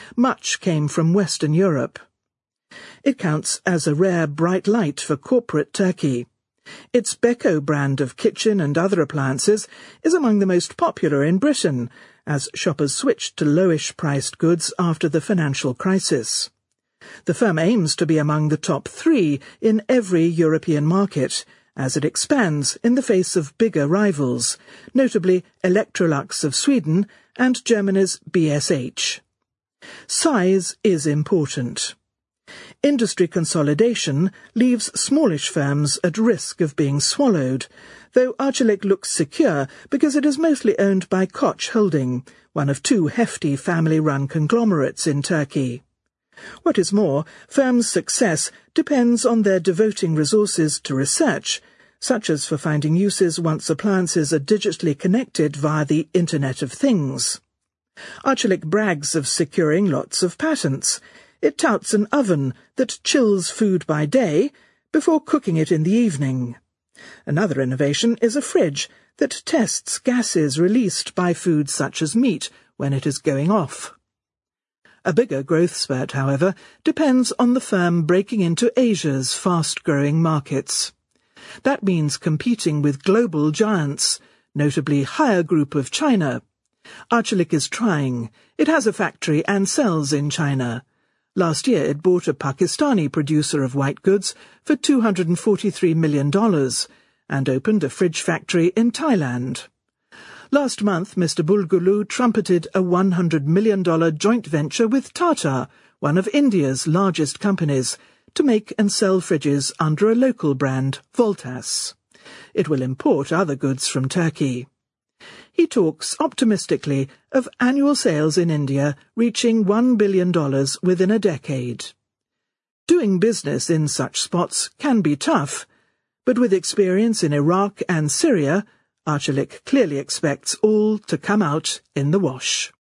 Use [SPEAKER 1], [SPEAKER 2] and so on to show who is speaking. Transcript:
[SPEAKER 1] much came from Western Europe. It counts as a rare bright light for corporate Turkey. Its Beko brand of kitchen and other appliances is among the most popular in Britain, as shoppers switched to lowish-priced goods after the financial crisis. The firm aims to be among the top 3 in every European market, as it expands in the face of bigger rivals, notably Electrolux of Sweden and Germany's BSH. Size is important. Industry consolidation leaves smallish firms at risk of being swallowed, though Arçelik looks secure because it is mostly owned by Koç Holding, one of 2 hefty family-run conglomerates in Turkey. What is more, firms' success depends on their devoting resources to research, such as for finding uses once appliances are digitally connected via the Internet of Things. Arçelik brags of securing lots of patents. It touts an oven that chills food by day before cooking it in the evening. Another innovation is a fridge that tests gases released by food such as meat when it is going off. A bigger growth spurt, however, depends on the firm breaking into Asia's fast-growing markets. That means competing with global giants, notably Haier Group of China. Arçelik is trying. It has a factory and sells in China. Last year it bought a Pakistani producer of white goods for $243 million and opened a fridge factory in Thailand. Last month Mr. Bulgulu trumpeted a $100 million joint venture with Tata, one of India's largest companies, to make and sell fridges under a local brand, Voltas. It will import other goods from Turkey. He talks optimistically of annual sales in India reaching $1 billion within a decade. Doing business in such spots can be tough, but with experience in Iraq and Syria, Arçelik clearly expects all to come out in the wash.